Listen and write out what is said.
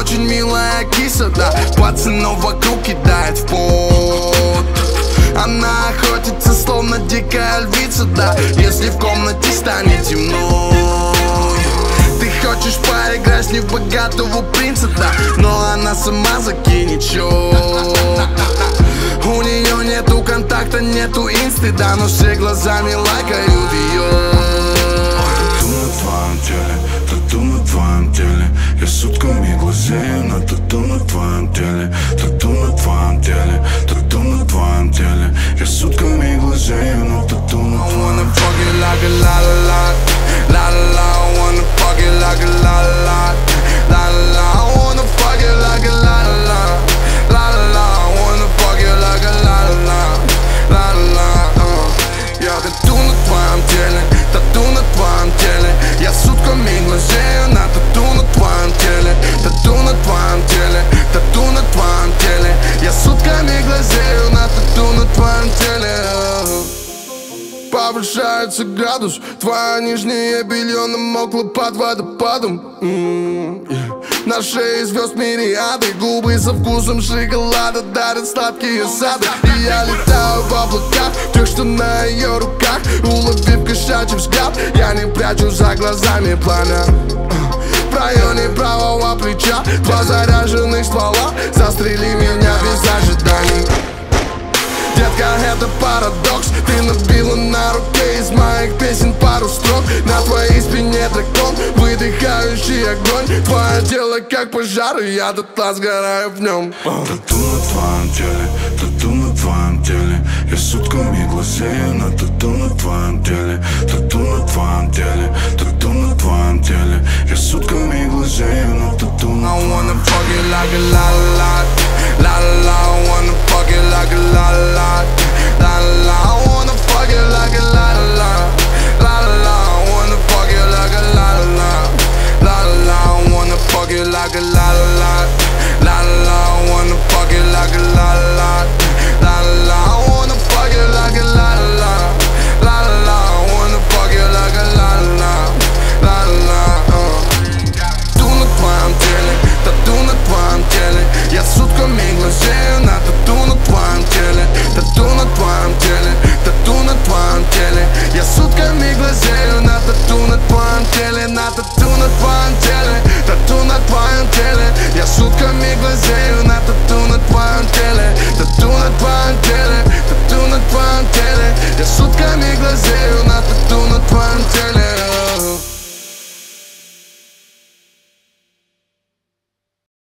очень милая киса, да. Пацанов вокруг кидает в пот. Она охотится, словно дикая львица, да. Если в комнате станет темно, ты хочешь поиграть не в богатого принца, да. Но она сама закинет счет. У нее нету контакта, нету инсты, да. Но все глазами лайкают ее. Тату на твоем теле, тату на твоем теле. Я сутками глазею на тату на твоем теле. Тату на твоем теле, тату на твоем теле. Я сутками глазею на тату на твоем теле. I wanna fuck it like a la la la, la la la. I wanna fuck it like a la la la, la la la. I wanna fuck it like a la la la, la la la. I wanna fuck it like a la la la, la la la. Я тату на твоем теле, тату на твоем теле. Я сутками глазею на тату на твоем теле. Тату на твоем теле, тату на твоем теле. Я сутками глазею на тату на твоем теле. Повышается градус, твое нижнее белье намокло под водопадом. На шее звезд мириады, губы со вкусом шоколада дарят сладкие сады. И я летаю в облаках, тех, что на ее руках. Уловив кошачий взгляд, я не прячу за глазами пламя. В районе правого плеча два заряженных ствола. Застрели меня без ожиданий. Детка, это парадокс. Ты набила на руке из моих песен пару строк. На твоей спине дракон, выдыхающий огонь. Твое тело как пожар, и я дотла сгораю в нем. Тату на твоем теле, тату на твоем теле. Я сутками глазею на тату на твоем теле. Тату на твоем теле, тату на твоем теле. Я сутками глазею на тату на твоем теле. I wanna fuck it like a